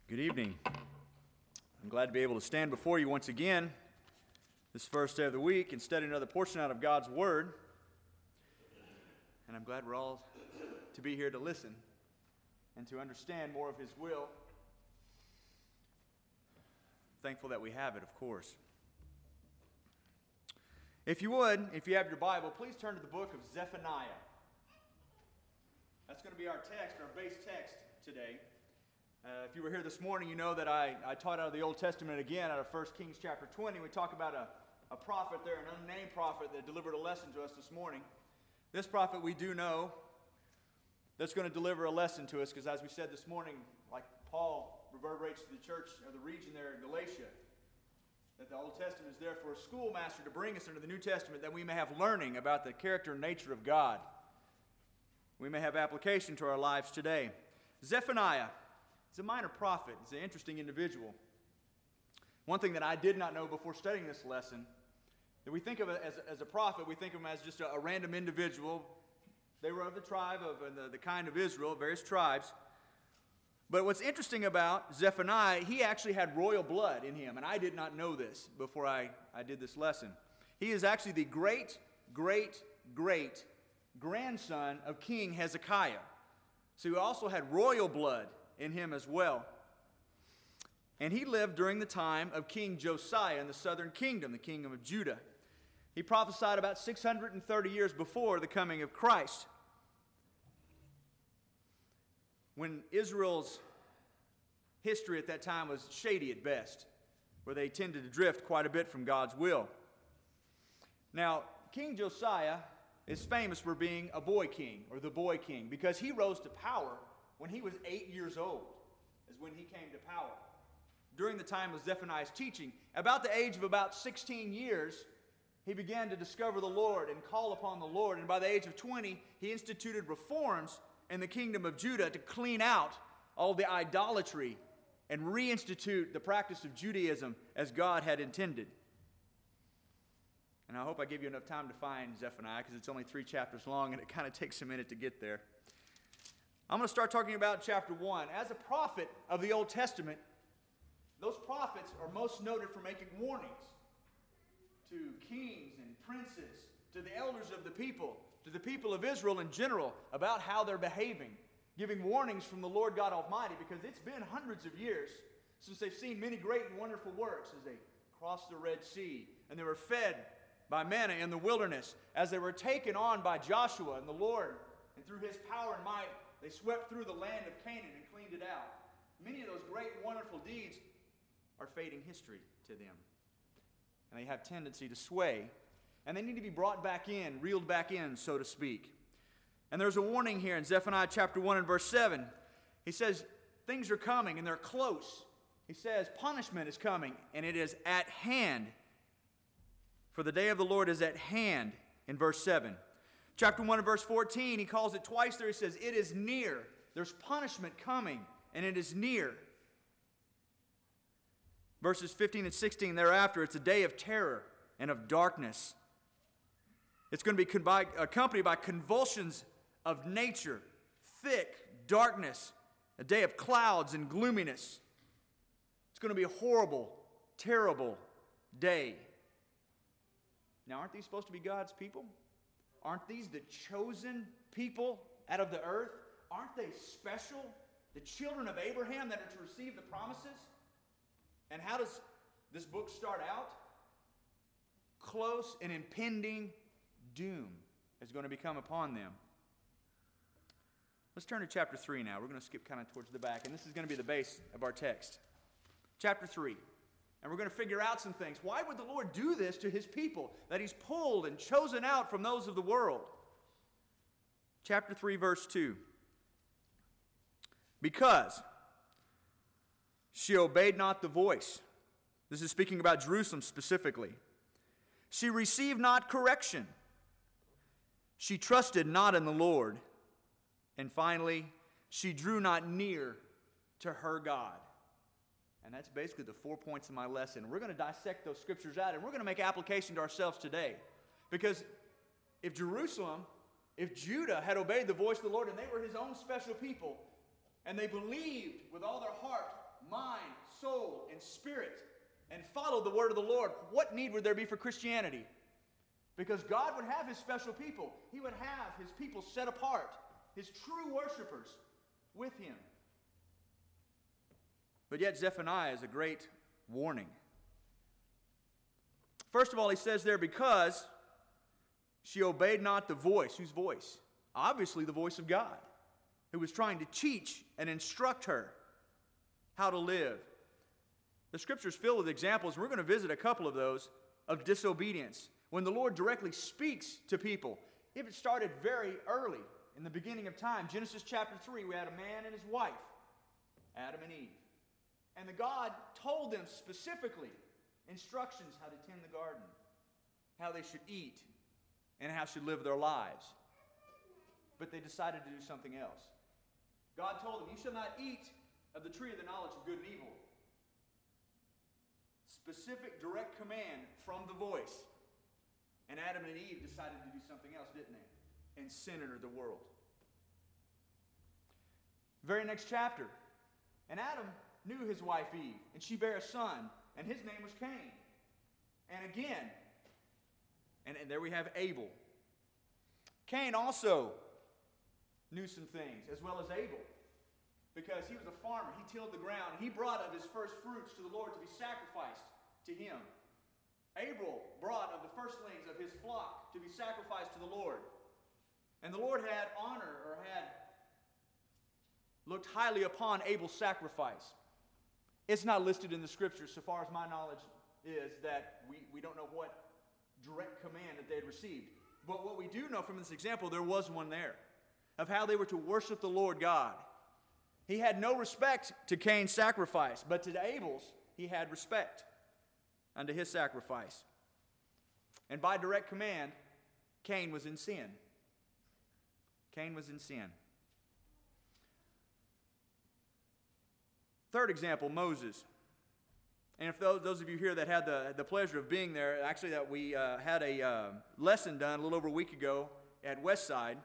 Good evening. I'm glad to be able to stand before you once again this first day of the week and study another portion out of God's Word. And I'm glad we're all to be here to listen and to understand more of His will. Thankful that we have it, of course. If you have your Bible, please turn to the book of Zephaniah. That's going to be our text, our base text today. If you were here this morning, you know that I taught out of the Old Testament again, out of 1 Kings chapter 20. We talk about a prophet there, an unnamed prophet that delivered a lesson to us this morning. This prophet we do know that's going to deliver a lesson to us because, as we said this morning, like Paul reverberates to the church or the region there in Galatia, that the Old Testament is there for a schoolmaster to bring us into the New Testament that we may have learning about the character and nature of God. We may have application to our lives today. Zephaniah. He's a minor prophet. He's an interesting individual. One thing that I did not know before studying this lesson, that we think of it as a prophet, we think of him as just a random individual. They were of the tribe of the kind of Israel, various tribes. But what's interesting about Zephaniah, he actually had royal blood in him, and I did not know this before I did this lesson. He is actually the great grandson of King Hezekiah. So he also had royal blood in him as well. And he lived during the time of King Josiah in the southern kingdom, the kingdom of Judah. He prophesied about 630 years before the coming of Christ, when Israel's history at that time was shady at best, where they tended to drift quite a bit from God's will. Now, King Josiah is famous for being a boy king, or the boy king, because he rose to power when he was 8 years old, is when he came to power. During the time of Zephaniah's teaching, about the age of about 16 years, he began to discover the Lord and call upon the Lord. And by the age of 20, he instituted reforms in the kingdom of Judah to clean out all the idolatry and reinstitute the practice of Judaism as God had intended. And I hope I give you enough time to find Zephaniah, because it's only 3 chapters long and it kind of takes a minute to get there. I'm going to start talking about chapter 1. As a prophet of the Old Testament, those prophets are most noted for making warnings to kings and princes, to the elders of the people, to the people of Israel in general, about how they're behaving, giving warnings from the Lord God Almighty, because it's been hundreds of years since they've seen many great and wonderful works as they crossed the Red Sea, and they were fed by manna in the wilderness, as they were taken on by Joshua and the Lord, and through his power and might, they swept through the land of Canaan and cleaned it out. Many of those great and wonderful deeds are fading history to them. And they have tendency to sway. And they need to be brought back in, reeled back in, so to speak. And there's a warning here in Zephaniah chapter 1 and verse 7. He says, things are coming and they're close. He says, punishment is coming and it is at hand. For the day of the Lord is at hand, in verse 7. Chapter 1 and verse 14, he calls it twice there. He says, it is near. There's punishment coming, and it is near. Verses 15 and 16 thereafter, it's a day of terror and of darkness. It's going to be accompanied by convulsions of nature, thick darkness, a day of clouds and gloominess. It's going to be a horrible, terrible day. Now, aren't these supposed to be God's people? Aren't these the chosen people out of the earth? Aren't they special? The children of Abraham that are to receive the promises? And how does this book start out? Close and impending doom is going to become upon them. Let's turn to chapter 3 now. We're going to skip kind of towards the back, and this is going to be the base of our text. Chapter 3. And we're going to figure out some things. Why would the Lord do this to his people, that he's pulled and chosen out from those of the world? Chapter 3, verse 2. Because she obeyed not the voice. This is speaking about Jerusalem specifically. She received not correction. She trusted not in the Lord. And finally, she drew not near to her God. And that's basically the 4 points of my lesson. We're going to dissect those scriptures out, and we're going to make application to ourselves today. Because if Judah had obeyed the voice of the Lord, and they were his own special people, and they believed with all their heart, mind, soul, and spirit, and followed the word of the Lord, what need would there be for Christianity? Because God would have His special people. He would have His people set apart, His true worshipers with Him. But yet Zephaniah is a great warning. First of all, he says there, because she obeyed not the voice. Whose voice? Obviously the voice of God, who was trying to teach and instruct her how to live. The Scripture is filled with examples, and we're going to visit a couple of those, of disobedience. When the Lord directly speaks to people, it started very early in the beginning of time. Genesis chapter 3, we had a man and his wife, Adam and Eve. And the God told them specifically instructions how to tend the garden, how they should eat, and how they should live their lives. But they decided to do something else. God told them, you shall not eat of the tree of the knowledge of good and evil. Specific, direct command from the voice. And Adam and Eve decided to do something else, didn't they? And sin entered the world. Very next chapter. And Adam knew his wife Eve, and she bare a son, and his name was Cain. And again, and there we have Abel. Cain also knew some things, as well as Abel, because he was a farmer. He tilled the ground, and he brought of his first fruits to the Lord to be sacrificed to Him. Abel brought of the firstlings of his flock to be sacrificed to the Lord. And the Lord had looked highly upon Abel's sacrifice. It's not listed in the Scriptures, so far as my knowledge is, that we don't know what direct command that they had received. But what we do know from this example, there was one there, of how they were to worship the Lord God. He had no respect to Cain's sacrifice, but to Abel's he had respect unto his sacrifice. And by direct command, Cain was in sin. Cain was in sin. Third example, Moses. And if those of you here that had the pleasure of being there, actually that we had a lesson done a little over a week ago at Westside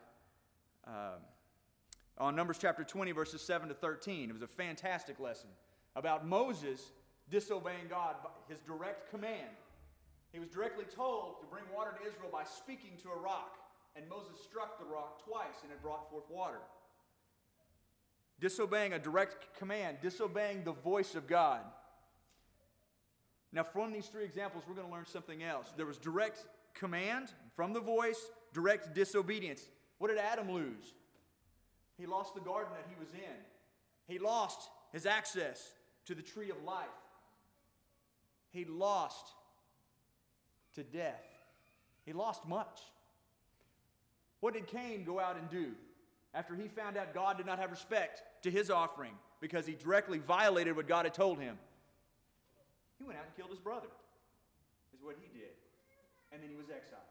on Numbers chapter 20, verses 7 to 13. It was a fantastic lesson about Moses disobeying God, his direct command. He was directly told to bring water to Israel by speaking to a rock, and Moses struck the rock twice, and it brought forth water. Disobeying a direct command, disobeying the voice of God. Now, from these three examples, we're going to learn something else. There was direct command from the voice, direct disobedience. What did Adam lose? He lost the garden that he was in. He lost his access to the tree of life. He lost to death. He lost much. What did Cain go out and do after he found out God did not have respect to his offering because he directly violated what God had told him? He went out and killed his brother, is what he did. And then he was exiled.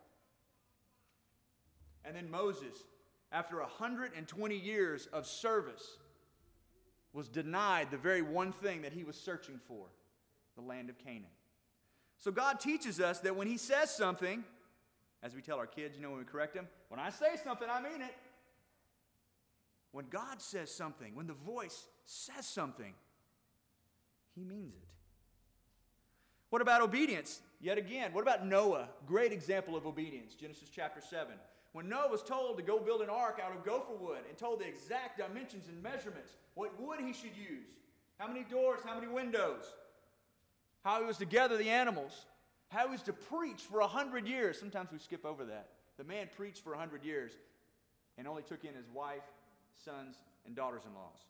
And then Moses, after 120 years of service, was denied the very one thing that he was searching for, the land of Canaan. So God teaches us that when He says something, as we tell our kids, when we correct them, when I say something, I mean it. When God says something, when the voice says something, He means it. What about obedience? Yet again, what about Noah? Great example of obedience. Genesis chapter 7. When Noah was told to go build an ark out of gopher wood and told the exact dimensions and measurements, what wood he should use, how many doors, how many windows, how he was to gather the animals, how he was to preach for 100 years. Sometimes we skip over that. The man preached for 100 years and only took in his wife, sons, and daughters-in-laws.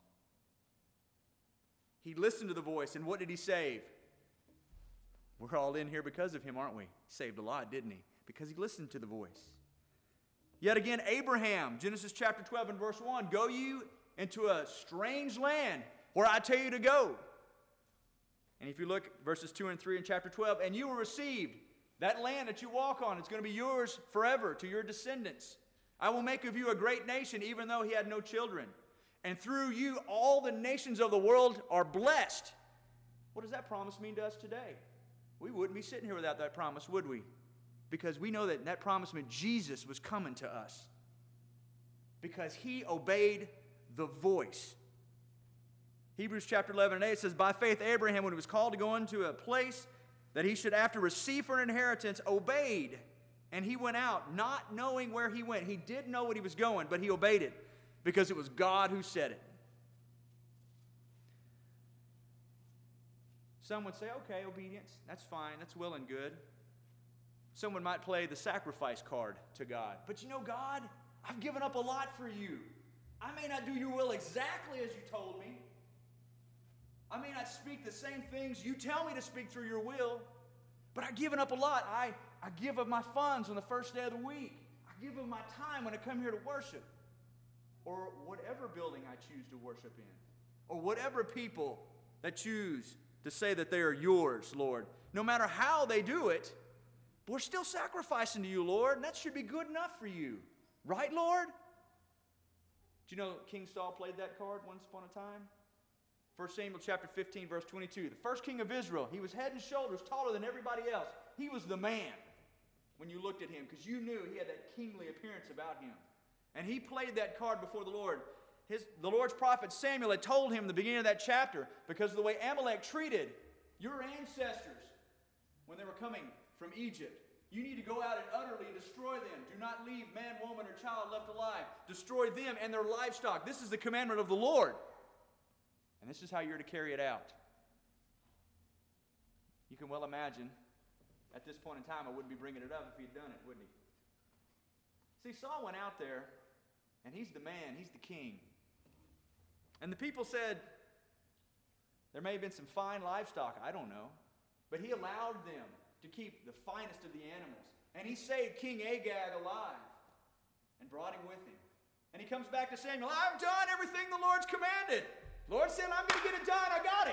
He listened to the voice, and what did he save? We're all in here because of him, aren't we? He saved a lot, didn't he? Because he listened to the voice. Yet again, Abraham, Genesis chapter 12 and verse 1, go you into a strange land where I tell you to go. And if you look at verses 2 and 3 in chapter 12, and you will receive that land that you walk on. It's going to be yours forever to your descendants. I will make of you a great nation, even though he had no children. And through you, all the nations of the world are blessed. What does that promise mean to us today? We wouldn't be sitting here without that promise, would we? Because we know that that promise meant Jesus was coming to us. Because he obeyed the voice. Hebrews chapter 11 and 8 says, by faith Abraham, when he was called to go into a place that he should after receive for an inheritance, obeyed. And he went out, not knowing where he went. He did know what he was going, but he obeyed it because it was God who said it. Some would say, okay, obedience, that's fine, that's well and good. Someone might play the sacrifice card to God. But you know, God, I've given up a lot for you. I may not do your will exactly as you told me. I may not speak the same things you tell me to speak through your will, but I've given up a lot. I give of my funds on the first day of the week. I give of my time when I come here to worship. Or whatever building I choose to worship in. Or whatever people that choose to say that they are yours, Lord. No matter how they do it, we're still sacrificing to you, Lord, and that should be good enough for you. Right, Lord? Do you know King Saul played that card once upon a time? 1 Samuel chapter 15, verse 22. The first king of Israel, he was head and shoulders taller than everybody else. He was the man when you looked at him because you knew he had that kingly appearance about him. And he played that card before the Lord. The Lord's prophet Samuel had told him in the beginning of that chapter, because of the way Amalek treated your ancestors when they were coming from Egypt. You need to go out and utterly destroy them. Do not leave man, woman, or child left alive. Destroy them and their livestock. This is the commandment of the Lord. And this is how you're to carry it out. You can well imagine, at this point in time, I wouldn't be bringing it up if he'd done it, wouldn't he? See, Saul went out there, and he's the man, he's the king. And the people said, there may have been some fine livestock, I don't know. But he allowed them to keep the finest of the animals. And he saved King Agag alive and brought him with him. And he comes back to Samuel, I've done everything the Lord's commanded. Lord said, I'm going to get it done. I got it.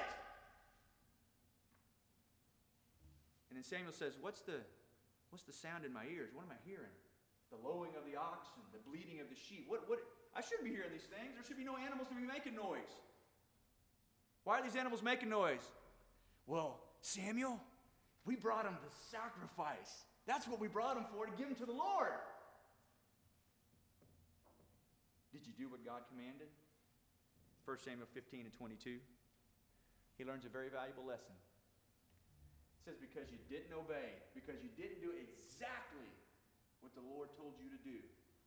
And then Samuel says, what's the sound in my ears? What am I hearing? The lowing of the oxen, the bleating of the sheep. I shouldn't be hearing these things. There should be no animals to be making noise. Why are these animals making noise? Well, Samuel, we brought them to sacrifice. That's what we brought them for, to give them to the Lord. Did you do what God commanded? 1 Samuel 15 and 22. He learns a very valuable lesson. It says, because you didn't obey, because you didn't do exactly what the Lord told you to do,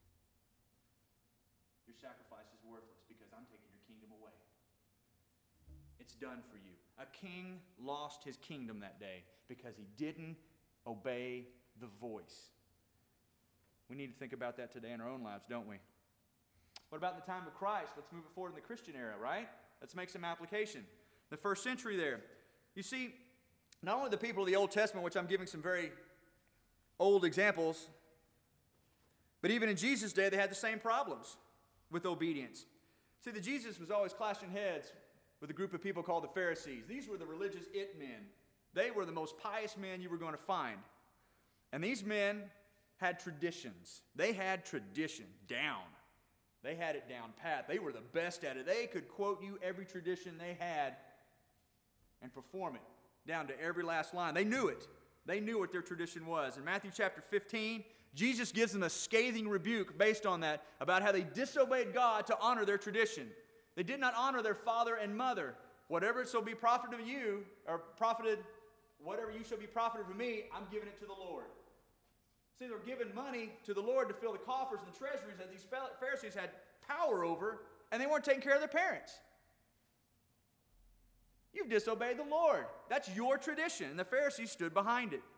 your sacrifice is worthless because I'm taking your kingdom away. It's done for you. A king lost his kingdom that day because he didn't obey the voice. We need to think about that today in our own lives, don't we? What about the time of Christ? Let's move it forward in the Christian era, right? Let's make some application. The first century there. You see, not only the people of the Old Testament, which I'm giving some very old examples, but even in Jesus' day, they had the same problems with obedience. See, the Jesus was always clashing heads with a group of people called the Pharisees. These were the religious it men. They were the most pious men you were going to find. And these men had traditions. They had tradition down. They had it down pat. They were the best at it. They could quote you every tradition they had and perform it down to every last line. They knew it. They knew what their tradition was. In Matthew chapter 15, Jesus gives them a scathing rebuke based on that, about how they disobeyed God to honor their tradition. They did not honor their father and mother. Whatever shall be profited of you, or profited, whatever you shall be profited from me, I'm giving it to the Lord. See, they were giving money to the Lord to fill the coffers and the treasuries that these Pharisees had power over, and they weren't taking care of their parents. You've disobeyed the Lord. That's your tradition, and the Pharisees stood behind it.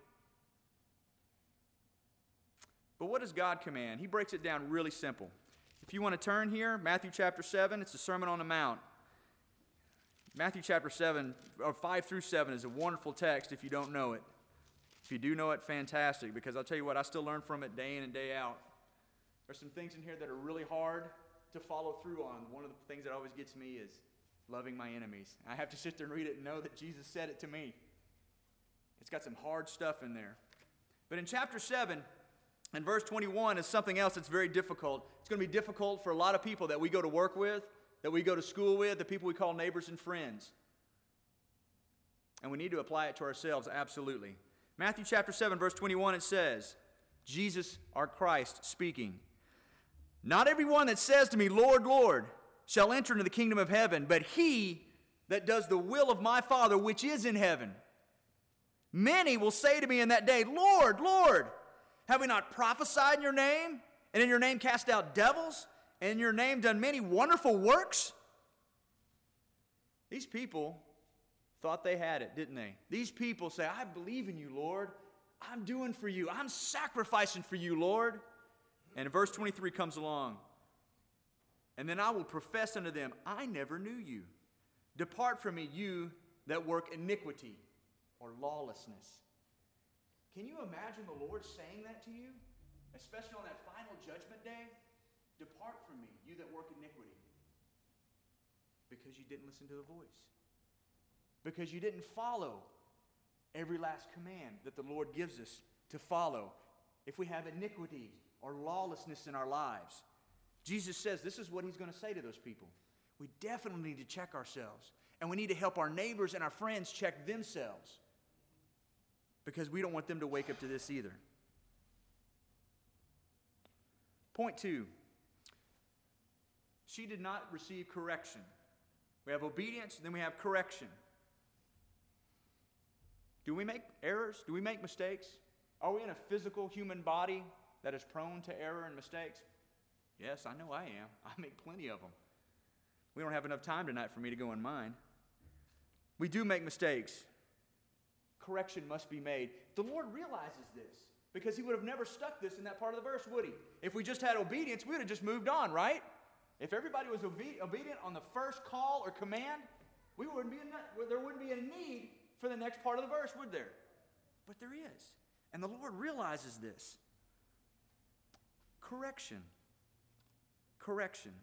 But what does God command? He breaks it down really simple. If you want to turn here, Matthew chapter 7, it's the Sermon on the Mount. Matthew chapter 7, or 5 through 7, is a wonderful text if you don't know it. If you do know it, fantastic, because I'll tell you what, I still learn from it day in and day out. There's some things in here that are really hard to follow through on. One of the things that always gets me is loving my enemies. I have to sit there and read it and know that Jesus said it to me. It's got some hard stuff in there. But in chapter 7, and verse 21 is something else that's very difficult. It's going to be difficult for a lot of people that we go to work with, that we go to school with, the people we call neighbors and friends. And we need to apply it to ourselves, absolutely. Matthew chapter 7, verse 21, it says, Jesus, our Christ, speaking, "Not everyone that says to me, Lord, Lord, shall enter into the kingdom of heaven, but he that does the will of my Father which is in heaven. Many will say to me in that day, Lord, Lord, have we not prophesied in your name, and in your name cast out devils, and in your name done many wonderful works? These people thought they had it, didn't they? These people say, I believe in you, Lord. I'm doing for you. I'm sacrificing for you, Lord. And verse 23 comes along. And then I will profess unto them, I never knew you. Depart from me, you that work iniquity or lawlessness. Can you imagine the Lord saying that to you? Especially on that final judgment day? Depart from me, you that work iniquity. Because you didn't listen to the voice. Because you didn't follow every last command that the Lord gives us to follow. If we have iniquity or lawlessness in our lives, Jesus says this is what he's going to say to those people. We definitely need to check ourselves. And we need to help our neighbors and our friends check themselves. Because we don't want them to wake up to this either. Point 2. She did not receive correction. We have obedience, and then we have correction. Do we make errors? Do we make mistakes? Are we in a physical human body that is prone to error and mistakes? Yes, I know I am. I make plenty of them. We don't have enough time tonight for me to go in mine. We do make mistakes. Correction must be made. The Lord realizes this because he would have never stuck this in that part of the verse, would he? If we just had obedience, we would have just moved on, right? If everybody was obedient on the first call or command, there wouldn't be a need for the next part of the verse, would there? But there is. And the Lord realizes this. Correction. Correction.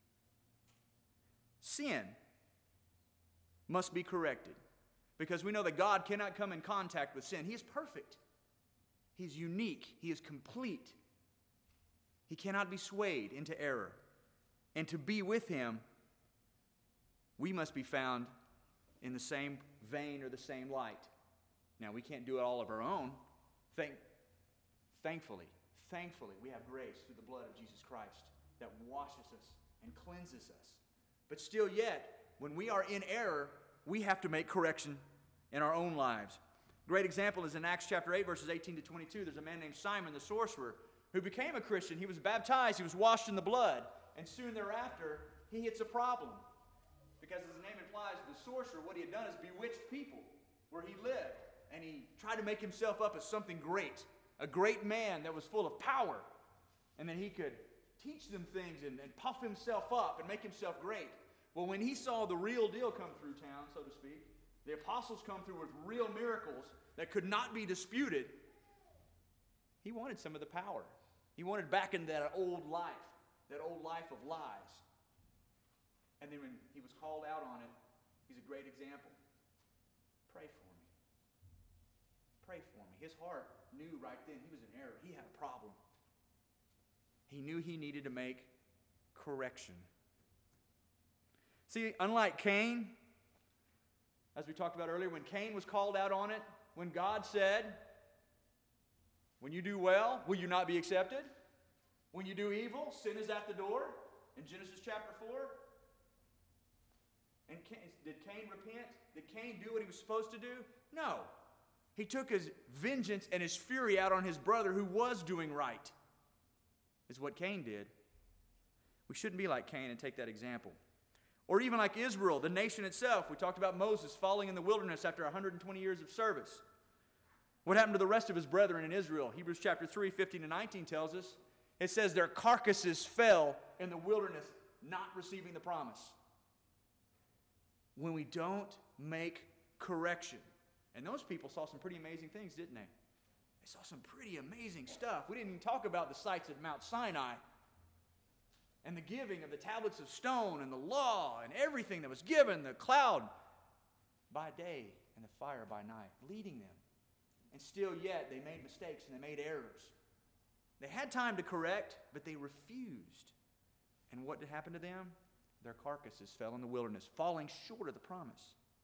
Sin must be corrected. Because we know that God cannot come in contact with sin. He is perfect. He's unique. He is complete. He cannot be swayed into error. And to be with him, we must be found in the same vein or the same light. Now, we can't do it all of our own. Thankfully, we have grace through the blood of Jesus Christ that washes us and cleanses us. But still yet, when we are in error, we have to make correction in our own lives. Great example is in Acts chapter 8, verses 18 to 22. There's a man named Simon the sorcerer who became a Christian. He was baptized. He was washed in the blood. And soon thereafter, he hits a problem. Because as the name implies, the sorcerer, what he had done is bewitched people where he lived. And he tried to make himself up as something great. A great man that was full of power. And then he could teach them things and puff himself up and make himself great. Well, when he saw the real deal come through town, so to speak, the apostles come through with real miracles that could not be disputed, he wanted some of the power. He wanted back in that old life of lies. And then when he was called out on it, he's a great example. Pray for me. Pray for me. His heart knew right then he was in error. He had a problem. He knew he needed to make correction. See, unlike Cain, as we talked about earlier, when Cain was called out on it, when God said, when you do well, will you not be accepted? When you do evil, sin is at the door, in Genesis chapter 4. And did Cain repent? Did Cain do what he was supposed to do? No. He took his vengeance and his fury out on his brother who was doing right, is what Cain did. We shouldn't be like Cain and take that example. Or even like Israel, the nation itself. We talked about Moses falling in the wilderness after 120 years of service. What happened to the rest of his brethren in Israel? Hebrews chapter 3, 15 and 19 tells us. It says their carcasses fell in the wilderness, not receiving the promise. When we don't make correction. And those people saw some pretty amazing things, didn't they? They saw some pretty amazing stuff. We didn't even talk about the sights at Mount Sinai. And the giving of the tablets of stone and the law and everything that was given, the cloud by day and the fire by night, leading them. And still yet, they made mistakes and they made errors. They had time to correct, but they refused. And what did happen to them? Their carcasses fell in the wilderness, falling short of the promise.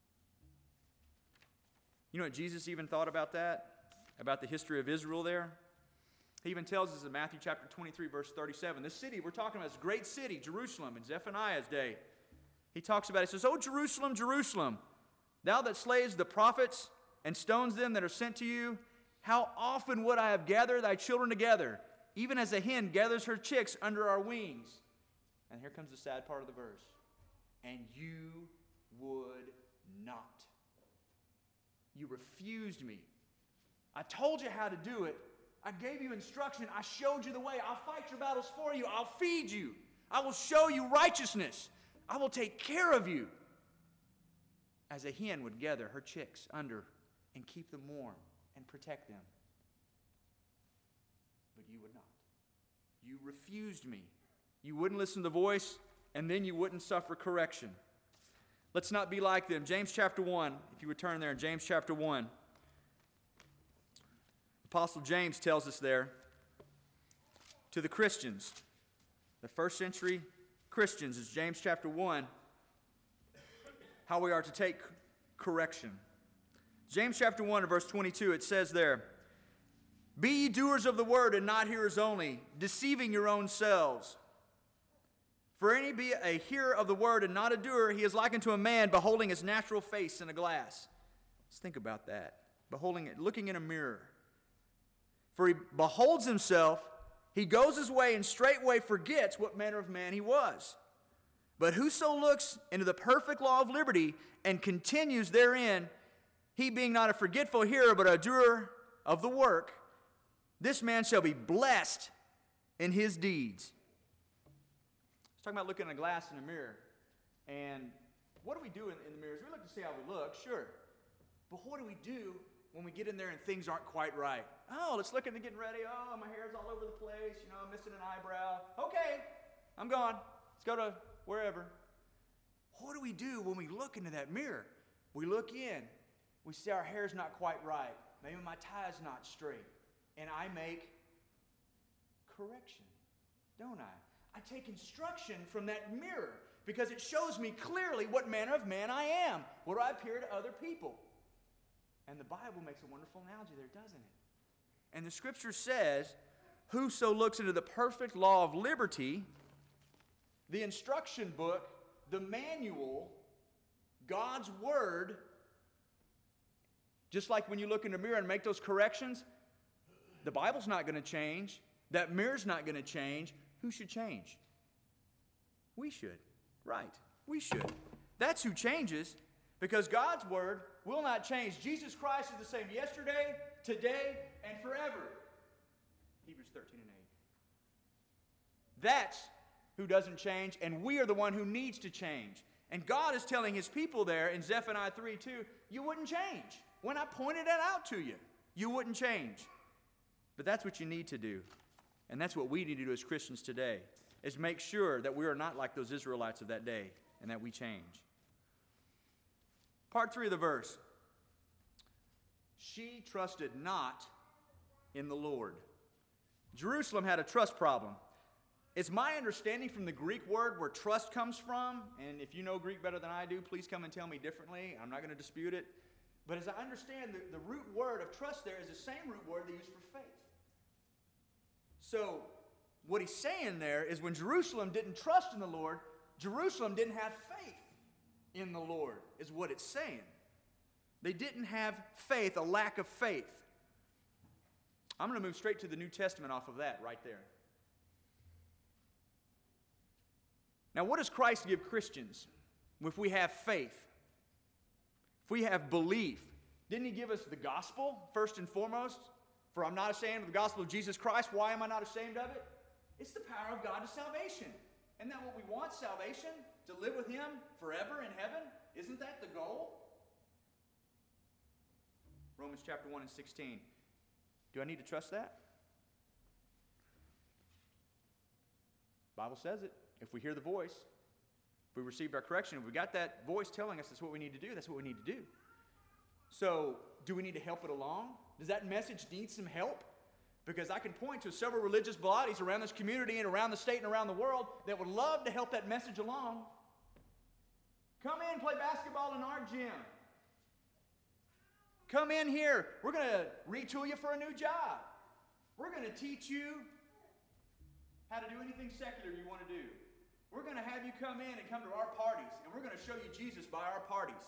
You know what Jesus even thought about that? About the history of Israel there? He even tells us in Matthew chapter 23, verse 37, this city we're talking about, this great city, Jerusalem, in Zephaniah's day. He talks about it. He says, "O Jerusalem, Jerusalem, thou that slayest the prophets and stones them that are sent to you, how often would I have gathered thy children together, even as a hen gathers her chicks under our wings." And here comes the sad part of the verse. "And you would not." You refused me. I told you how to do it. I gave you instruction. I showed you the way. I'll fight your battles for you. I'll feed you. I will show you righteousness. I will take care of you. As a hen would gather her chicks under and keep them warm and protect them. But you would not. You refused me. You wouldn't listen to the voice, and then you wouldn't suffer correction. Let's not be like them. James chapter 1, if you would turn there in James chapter 1. Apostle James tells us there, to the Christians, the first century Christians, is James chapter 1, how we are to take correction. James chapter 1 and verse 22, it says there, "Be ye doers of the word and not hearers only, deceiving your own selves. For any be a hearer of the word and not a doer, he is likened to a man beholding his natural face in a glass." Let's think about that. Beholding it, looking in a mirror. "For he beholds himself, he goes his way and straightway forgets what manner of man he was. But whoso looks into the perfect law of liberty and continues therein, he being not a forgetful hearer but a doer of the work, this man shall be blessed in his deeds." It's talking about looking in a glass in a mirror. And what do we do in the mirrors? We look to see how we look, sure. But what do we do when we get in there and things aren't quite right? Oh, let's look at the getting ready. Oh, my hair's all over the place. I'm missing an eyebrow. Okay, I'm gone. Let's go to wherever. What do we do when we look into that mirror? We look in. We see our hair's not quite right. Maybe my tie's not straight. And I make correction, don't I? I take instruction from that mirror because it shows me clearly what manner of man I am. What do I appear to other people? And the Bible makes a wonderful analogy there, doesn't it? And the Scripture says, "Whoso looks into the perfect law of liberty," the instruction book, the manual, God's Word, just like when you look in the mirror and make those corrections, the Bible's not going to change. That mirror's not going to change. Who should change? We should. Right. We should. That's who changes, because God's Word will not change. Jesus Christ is the same yesterday, today, and forever. Hebrews 13 and 8. That's who doesn't change, and we are the one who needs to change. And God is telling His people there in Zephaniah 3:2, you wouldn't change. When I pointed that out to you, you wouldn't change. But that's what you need to do. And that's what we need to do as Christians today, is make sure that we are not like those Israelites of that day and that we change. Part 3 of the verse. She trusted not in the Lord. Jerusalem had a trust problem. It's my understanding from the Greek word where trust comes from, and if you know Greek better than I do, please come and tell me differently. I'm not going to dispute it. But as I understand, the root word of trust there is the same root word they use for faith. So what he's saying there is when Jerusalem didn't trust in the Lord, Jerusalem didn't have faith in the Lord, is what it's saying. They didn't have faith, a lack of faith. I'm going to move straight to the New Testament off of that right there. Now, what does Christ give Christians if we have faith? If we have belief? Didn't He give us the gospel first and foremost? For I'm not ashamed of the gospel of Jesus Christ. Why am I not ashamed of it? It's the power of God to salvation. Isn't that what we want, salvation? To live with Him forever in heaven? Isn't that the goal? Romans chapter 1 and 16. Do I need to trust that? The Bible says it. If we hear the voice, if we received our correction, if we got that voice telling us that's what we need to do, that's what we need to do. So, do we need to help it along? Does that message need some help? Because I can point to several religious bodies around this community and around the state and around the world that would love to help that message along. Come in, play basketball in our gym. Come in here. We're going to retool you for a new job. We're going to teach you how to do anything secular you want to do. We're going to have you come in and come to our parties, and we're going to show you Jesus by our parties.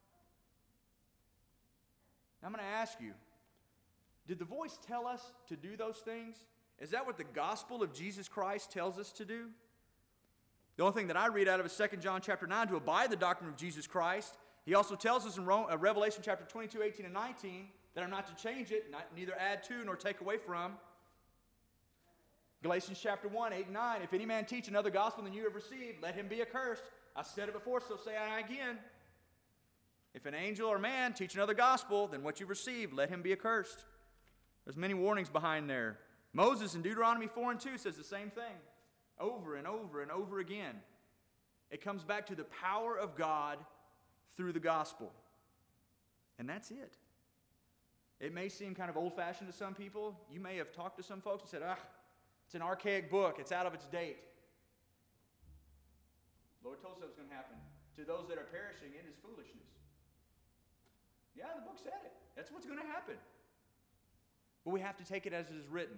I'm going to ask you, did the voice tell us to do those things? Is that what the gospel of Jesus Christ tells us to do? The only thing that I read out of is 2 John chapter 9, to abide the doctrine of Jesus Christ. He also tells us in Revelation chapter 22, 18, and 19 that I'm not to change it, neither add to nor take away from. Galatians chapter 1, 8 and 9, if any man teach another gospel than you have received, let him be accursed. I said it before, so say I again. If an angel or man teach another gospel than what you've received, let him be accursed. There's many warnings behind there. Moses in Deuteronomy 4 and 2 says the same thing over and over and over again. It comes back to the power of God through the gospel. And that's it. It may seem kind of old-fashioned to some people. You may have talked to some folks and said, it's an archaic book. It's out of its date. The Lord told us that was going to happen. To those that are perishing, it is foolishness. Yeah, the book said it. That's what's going to happen. But we have to take it as it is written.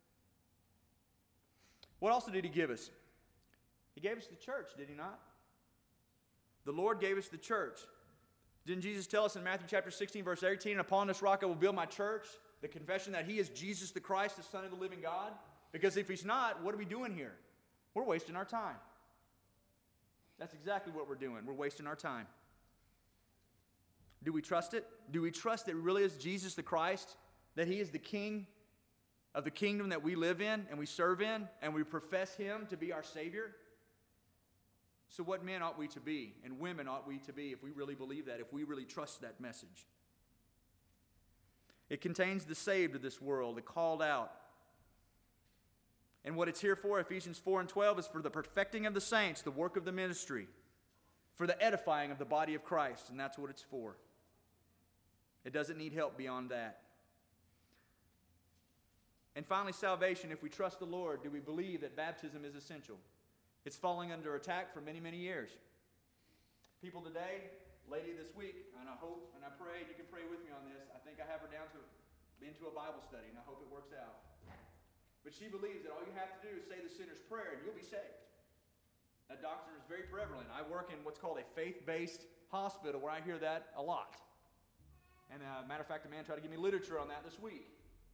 What else did he give us? He gave us the church, did he not? The Lord gave us the church. Didn't Jesus tell us in Matthew chapter 16, verse 18, and upon this rock I will build my church, the confession that he is Jesus the Christ, the Son of the living God? Because if he's not, what are we doing here? We're wasting our time. That's exactly what we're doing. We're wasting our time. Do we trust it? Do we trust that it really is Jesus the Christ? That he is the King of the kingdom that we live in and we serve in, and we profess him to be our Savior? So what men ought we to be, and women ought we to be, if we really believe that, if we really trust that message? It contains the saved of this world, the called out. And what it's here for, Ephesians 4 and 12, is for the perfecting of the saints, the work of the ministry, for the edifying of the body of Christ, and that's what it's for. It doesn't need help beyond that. And finally, salvation. If we trust the Lord, do we believe that baptism is essential? It's falling under attack for many, many years. People today, lady this week, and I hope and I pray, and you can pray with me on this, I think I have her down into a Bible study, and I hope it works out. But she believes that all you have to do is say the sinner's prayer, and you'll be saved. That doctrine is very prevalent. I work in what's called a faith-based hospital, where I hear that a lot. And matter of fact, a man tried to give me literature on that this week.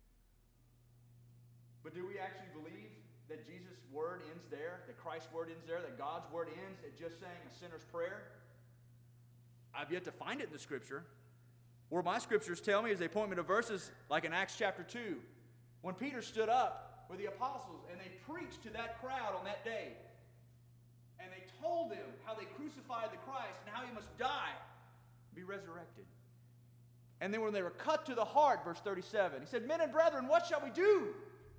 But do we actually believe that Jesus' word ends there, that Christ's word ends there, that God's word ends at just saying a sinner's prayer? I've yet to find it in the Scripture. Where my Scriptures tell me is they point me to verses like in Acts chapter 2, when Peter stood up with the apostles and they preached to that crowd on that day. And they told them how they crucified the Christ and how he must die, be resurrected. And then when they were cut to the heart, verse 37, he said, "Men and brethren, what shall we do?"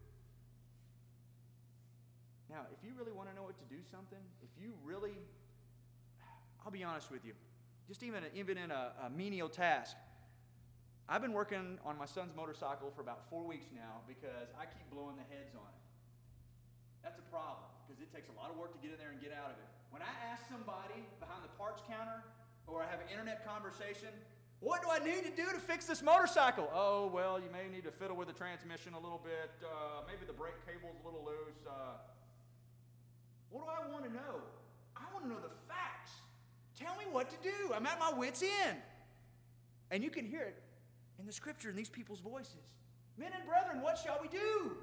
Now, if you really want to know what to do something, if you really, I'll be honest with you, just even in a menial task, I've been working on my son's motorcycle for about 4 weeks now because I keep blowing the heads on it. That's a problem because it takes a lot of work to get in there and get out of it. When I ask somebody behind the parts counter or I have an internet conversation, what do I need to do to fix this motorcycle? Oh, well, you may need to fiddle with the transmission a little bit. Maybe the brake cable's a little loose. What do I want to know? I want to know the facts. Tell me what to do. I'm at my wit's end. And you can hear it in the Scripture in these people's voices. Men and brethren, what shall we do?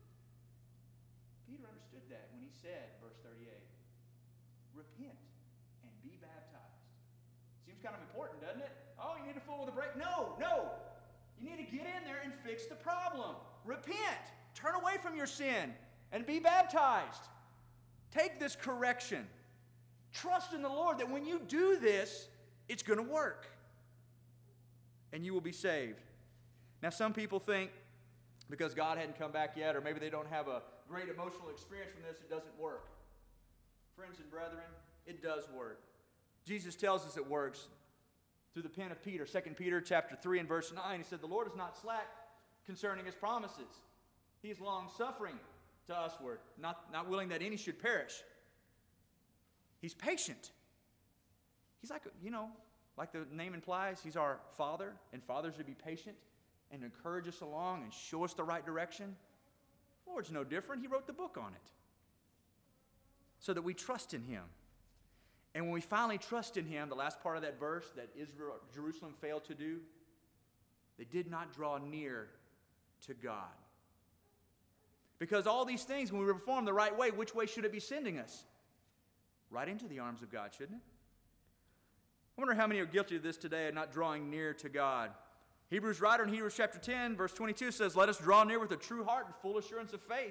Peter understood that when he said, verse 38, repent and be baptized. Seems kind of important, doesn't it? Oh, you need to fool with a brake? No. You need to get in there and fix the problem. Repent. Turn away from your sin and be baptized. Take this correction. Trust in the Lord that when you do this, it's going to work. And you will be saved. Now, some people think because God hadn't come back yet, or maybe they don't have a great emotional experience from this, it doesn't work. Friends and brethren, it does work. Jesus tells us it works through the pen of Peter. 2 Peter chapter 3 and verse 9, he said, "The Lord is not slack concerning his promises. He is long-suffering to usward, not willing that any should perish." He's patient. He's like, like the name implies, he's our Father, and fathers should be patient and encourage us along and show us the right direction. The Lord's no different. He wrote the book on it. so that we trust in Him. And when we finally trust in Him, the last part of that verse that Jerusalem failed to do, they did not draw near to God. Because all these things, when we perform the right way, which way should it be sending us? Right into the arms of God, shouldn't it? I wonder how many are guilty of this today, of not drawing near to God. Hebrews writer in Hebrews chapter 10, verse 22 says, "Let us draw near with a true heart and full assurance of faith."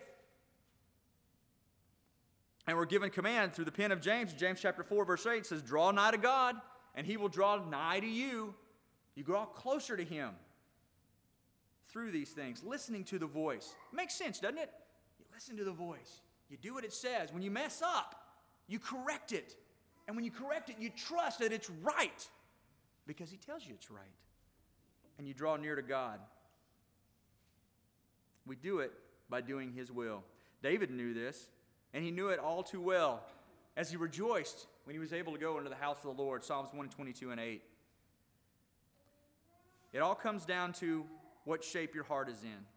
And we're given command through the pen of James. James chapter 4, verse 8 says, "Draw nigh to God, and He will draw nigh to you." You draw closer to Him through these things, listening to the voice. It makes sense, doesn't it? You listen to the voice. You do what it says. When you mess up, you correct it. And when you correct it, you trust that it's right because He tells you it's right. And you draw near to God. We do it by doing His will. David knew this, and he knew it all too well as he rejoiced when he was able to go into the house of the Lord. Psalms 122 and 8. It all comes down to what shape your heart is in.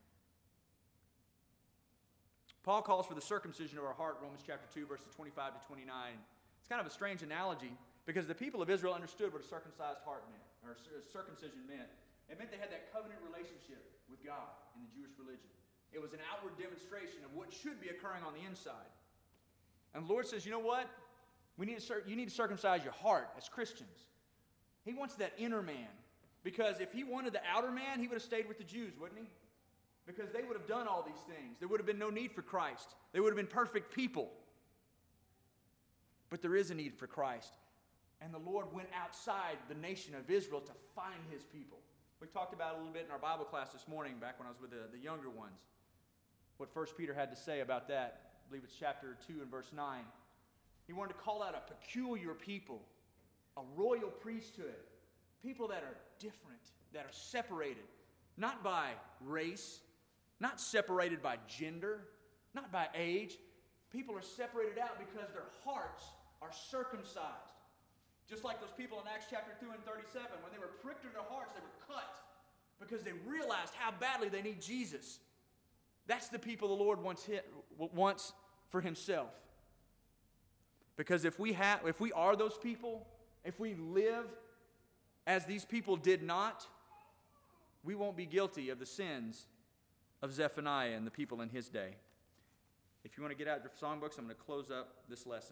Paul calls for the circumcision of our heart, Romans chapter 2, verses 25 to 29. It's kind of a strange analogy because the people of Israel understood what a circumcised heart meant, or circumcision meant. It meant they had that covenant relationship with God in the Jewish religion. It was an outward demonstration of what should be occurring on the inside. And the Lord says, you know what? You need to circumcise your heart as Christians. He wants that inner man. Because if He wanted the outer man, He would have stayed with the Jews, wouldn't He? Because they would have done all these things. There would have been no need for Christ. They would have been perfect people. But there is a need for Christ. And the Lord went outside the nation of Israel to find His people. We talked about it a little bit in our Bible class this morning, back when I was with the younger ones. What 1 Peter had to say about that. I believe it's chapter 2 and verse 9. He wanted to call out a peculiar people, a royal priesthood, people that are different, that are separated, not by race, not separated by gender, not by age. People are separated out because their hearts are circumcised. Just like those people in Acts chapter 2 and 37, when they were pricked in their hearts, they were cut because they realized how badly they need Jesus. That's the people the Lord wants for Himself. Because if we are those people, if we live as these people did not, we won't be guilty of the sins of Zephaniah and the people in his day. If you want to get out your songbooks, I'm going to close up this lesson.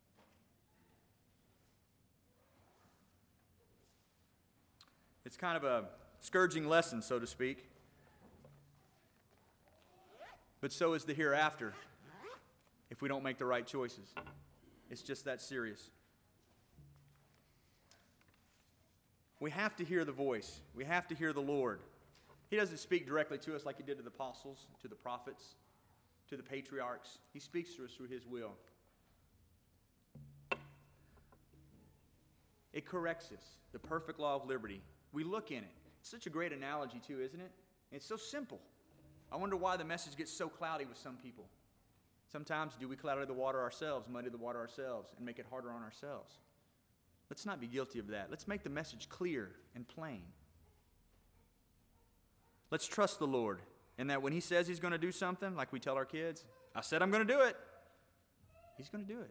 It's kind of a scourging lesson, so to speak. But so is the hereafter if we don't make the right choices. It's just that serious. We have to hear the voice. We have to hear the Lord. He doesn't speak directly to us like He did to the apostles, to the prophets, to the patriarchs. He speaks to us through His will. It corrects us. The perfect law of liberty. We look in it. It's such a great analogy too, isn't it? It's so simple. I wonder why the message gets so cloudy with some people. Sometimes do we cloud the water ourselves, muddy the water ourselves, and make it harder on ourselves? Let's not be guilty of that. Let's make the message clear and plain. Let's trust the Lord in that when He says He's going to do something, like we tell our kids, I said I'm going to do it. He's going to do it.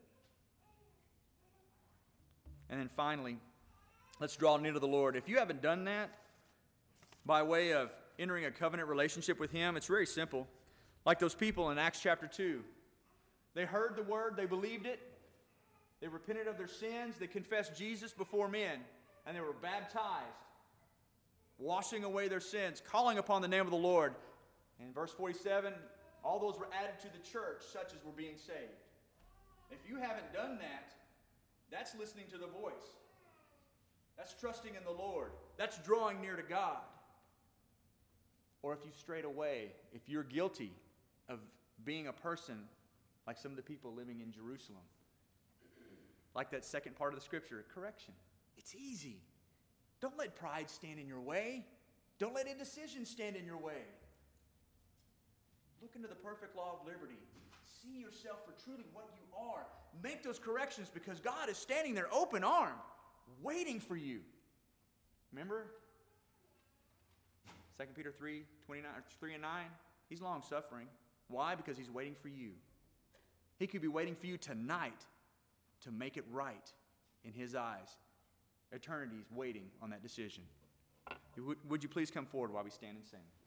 And then finally, let's draw near to the Lord. If you haven't done that by way of entering a covenant relationship with Him, it's very simple. Like those people in Acts chapter 2. They heard the word, they believed it, they repented of their sins, they confessed Jesus before men, and they were baptized, washing away their sins, calling upon the name of the Lord. And in verse 47, all those were added to the church, such as were being saved. If you haven't done that, that's listening to the voice. That's trusting in the Lord. That's drawing near to God. Or if you strayed away, if you're guilty of being a person like some of the people living in Jerusalem, like that second part of the scripture, correction. It's easy. Don't let pride stand in your way. Don't let indecision stand in your way. Look into the perfect law of liberty. See yourself for truly what you are. Make those corrections because God is standing there open armed, waiting for you. Remember? 2 Peter 3 and 9. He's long suffering. Why? Because He's waiting for you. He could be waiting for you tonight to make it right in His eyes. Eternity is waiting on that decision. Would you please come forward while we stand and sing?